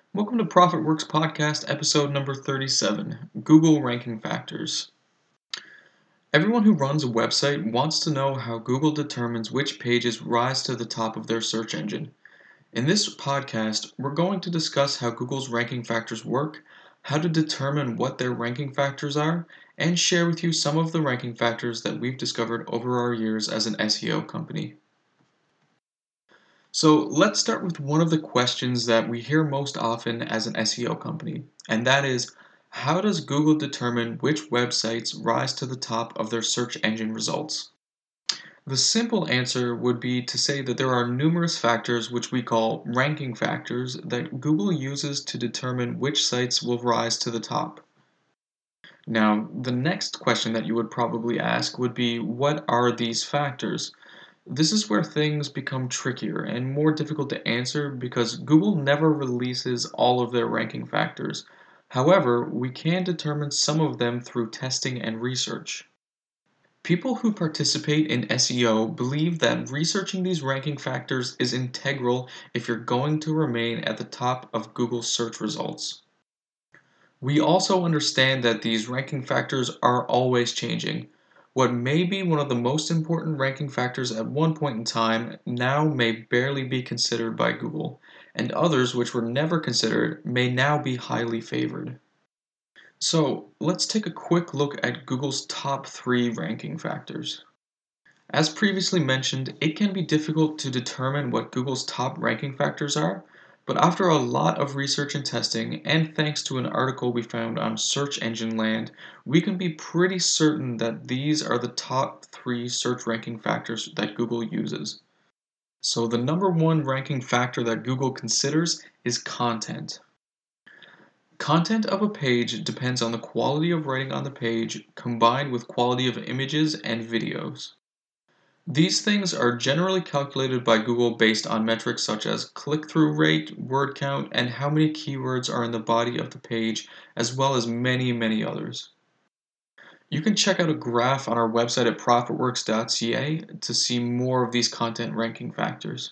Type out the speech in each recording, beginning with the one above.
Welcome to ProfitWorks Podcast, episode number 37 Google Ranking Factors. Everyone who runs a website wants to know how Google determines which pages rise to the top of their search engine. In this podcast, we're going to discuss how Google's ranking factors work, how to determine what their ranking factors are, and share with you some of the ranking factors that we've discovered over our years as an SEO company. So let's start with one of the questions that we hear most often as an SEO company, and that is, how does Google determine which websites rise to the top of their search engine results? The simple answer would be to say that there are numerous factors which we call ranking factors that Google uses to determine which sites will rise to the top. Now, the next question that you would probably ask would be, what are these factors? This is where things become trickier and more difficult to answer because Google never releases all of their ranking factors. However, we can determine some of them through testing and research. People who participate in SEO believe that researching these ranking factors is integral if you're going to remain at the top of Google's search results. We also understand that these ranking factors are always changing. What may be one of the most important ranking factors at one point in time now may barely be considered by Google, and others which were never considered may now be highly favored. So, let's take a quick look at Google's top 3 ranking factors. As previously mentioned, it can be difficult to determine what Google's top ranking factors are, but after a lot of research and testing, and thanks to an article we found on Search Engine Land, we can be pretty certain that these are the top 3 search ranking factors that Google uses. So the number 1 ranking factor that Google considers is content. Content of a page depends on the quality of writing on the page combined with quality of images and videos. These things are generally calculated by Google based on metrics such as click-through rate, word count, and how many keywords are in the body of the page, as well as many others. You can check out a graph on our website at profitworks.ca to see more of these content ranking factors.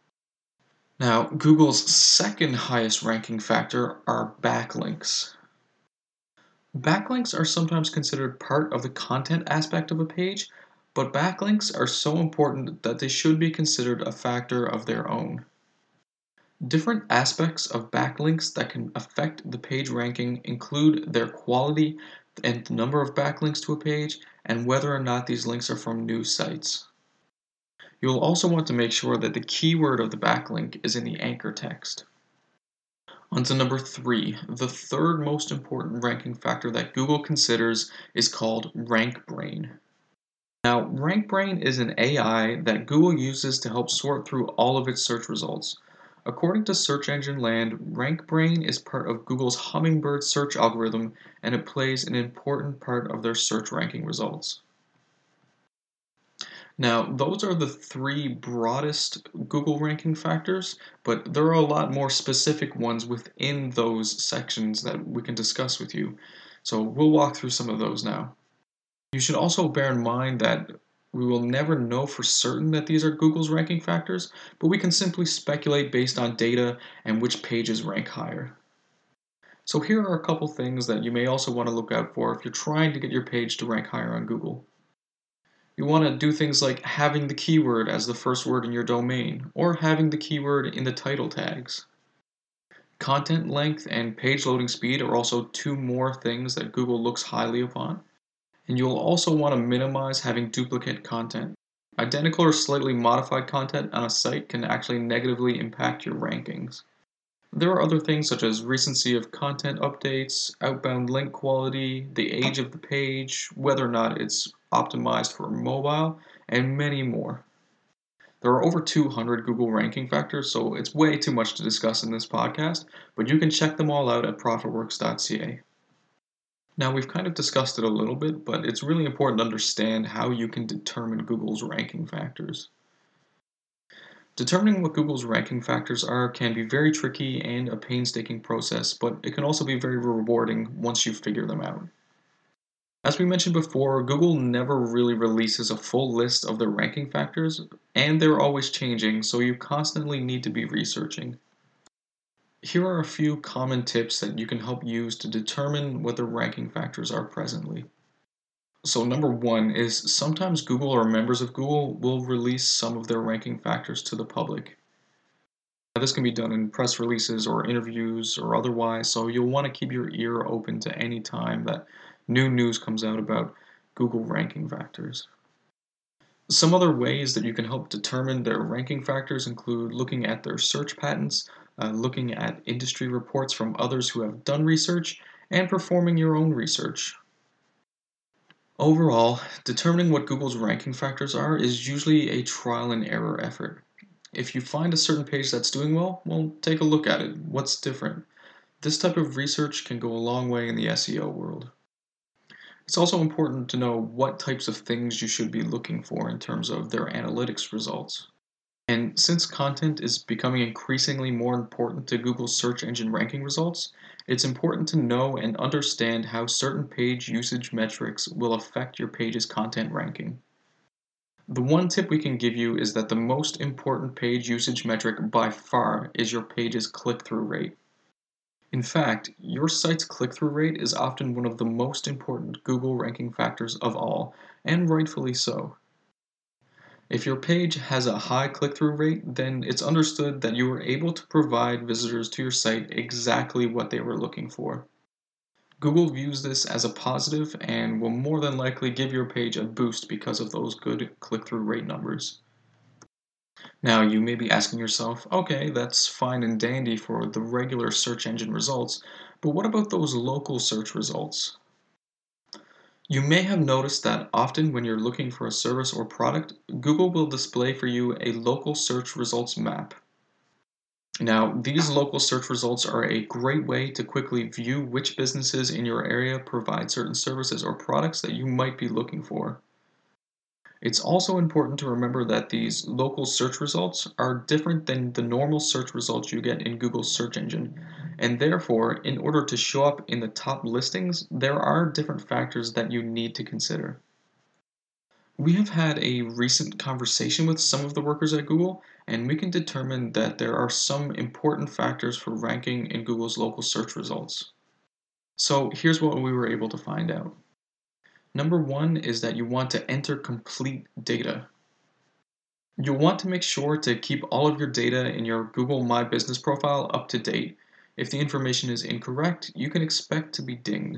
Now, Google's second highest ranking factor are backlinks. Backlinks are sometimes considered part of the content aspect of a page, but backlinks are so important that they should be considered a factor of their own. Different aspects of backlinks that can affect the page ranking include their quality and the number of backlinks to a page, and whether or not these links are from news sites. You'll also want to make sure that the keyword of the backlink is in the anchor text. On to number 3, the third most important ranking factor that Google considers is called RankBrain. Now, RankBrain is an AI that Google uses to help sort through all of its search results. According to Search Engine Land, RankBrain is part of Google's Hummingbird search algorithm, and it plays an important part of their search ranking results. Now, those are the 3 broadest Google ranking factors, but there are a lot more specific ones within those sections that we can discuss with you. So we'll walk through some of those now. You should also bear in mind that we will never know for certain that these are Google's ranking factors, but we can simply speculate based on data and which pages rank higher. So here are a couple things that you may also want to look out for if you're trying to get your page to rank higher on Google. You want to do things like having the keyword as the first word in your domain, or having the keyword in the title tags. Content length and page loading speed are also 2 more things that Google looks highly upon. And you'll also want to minimize having duplicate content. Identical or slightly modified content on a site can actually negatively impact your rankings. There are other things such as recency of content updates, outbound link quality, the age of the page, whether or not it's optimized for mobile, and many more. There are over 200 Google ranking factors, so it's way too much to discuss in this podcast, but you can check them all out at profitworks.ca. Now, we've kind of discussed it a little bit, but it's really important to understand how you can determine Google's ranking factors. Determining what Google's ranking factors are can be very tricky and a painstaking process, but it can also be very rewarding once you figure them out. As we mentioned before, Google never really releases a full list of their ranking factors, and they're always changing, so you constantly need to be researching. Here are a few common tips that you can help use to determine what the ranking factors are presently. So number one is sometimes Google or members of Google will release some of their ranking factors to the public. Now, this can be done in press releases or interviews or otherwise, so you'll want to keep your ear open to any time that new news comes out about Google ranking factors. Some other ways that you can help determine their ranking factors include looking at their search patents, looking at industry reports from others who have done research, and performing your own research. Overall, determining what Google's ranking factors are is usually a trial and error effort. If you find a certain page that's doing well, take a look at it. What's different? This type of research can go a long way in the SEO world. It's also important to know what types of things you should be looking for in terms of their analytics results. And since content is becoming increasingly more important to Google's search engine ranking results, it's important to know and understand how certain page usage metrics will affect your page's content ranking. The one tip we can give you is that the most important page usage metric by far is your page's click-through rate. In fact, your site's click-through rate is often one of the most important Google ranking factors of all, and rightfully so. If your page has a high click-through rate, then it's understood that you were able to provide visitors to your site exactly what they were looking for. Google views this as a positive and will more than likely give your page a boost because of those good click-through rate numbers. Now, you may be asking yourself, okay, that's fine and dandy for the regular search engine results, but what about those local search results? You may have noticed that often when you're looking for a service or product, Google will display for you a local search results map. Now, these local search results are a great way to quickly view which businesses in your area provide certain services or products that you might be looking for. It's also important to remember that these local search results are different than the normal search results you get in Google's search engine, and therefore, in order to show up in the top listings, there are different factors that you need to consider. We have had a recent conversation with some of the workers at Google, and we can determine that there are some important factors for ranking in Google's local search results. So here's what we were able to find out. Number one is that you want to enter complete data. You'll want to make sure to keep all of your data in your Google My Business profile up to date. If the information is incorrect, you can expect to be dinged.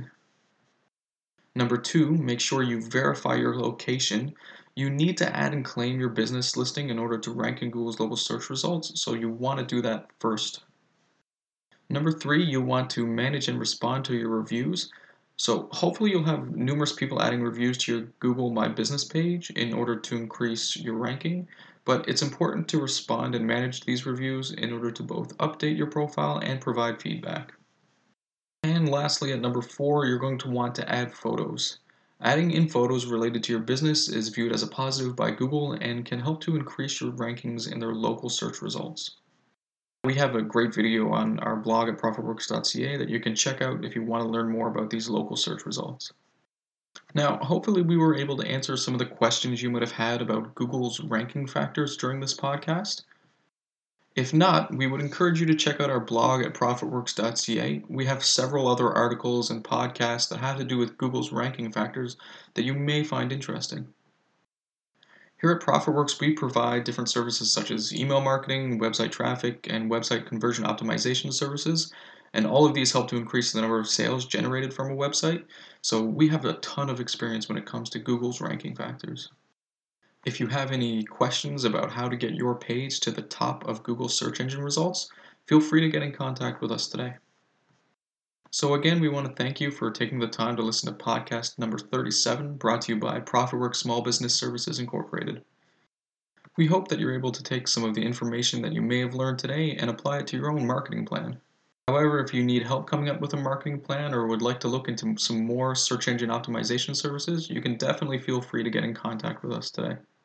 Number two, make sure you verify your location. You need to add and claim your business listing in order to rank in Google's local search results, so you want to do that first. Number three, you want to manage and respond to your reviews. So hopefully you'll have numerous people adding reviews to your Google My Business page in order to increase your ranking, but it's important to respond and manage these reviews in order to both update your profile and provide feedback. And lastly, at number four, you're going to want to add photos. Adding in photos related to your business is viewed as a positive by Google and can help to increase your rankings in their local search results. We have a great video on our blog at profitworks.ca that you can check out if you want to learn more about these local search results. Now, hopefully we were able to answer some of the questions you might have had about Google's ranking factors during this podcast. If not, we would encourage you to check out our blog at profitworks.ca. We have several other articles and podcasts that have to do with Google's ranking factors that you may find interesting. Here at ProfitWorks, we provide different services such as email marketing, website traffic, and website conversion optimization services, and all of these help to increase the number of sales generated from a website. So we have a ton of experience when it comes to Google's ranking factors. If you have any questions about how to get your page to the top of Google search engine results, feel free to get in contact with us today. So again, we want to thank you for taking the time to listen to podcast number 37, brought to you by ProfitWorks Small Business Services Incorporated. We hope that you're able to take some of the information that you may have learned today and apply it to your own marketing plan. However, if you need help coming up with a marketing plan or would like to look into some more search engine optimization services, you can definitely feel free to get in contact with us today.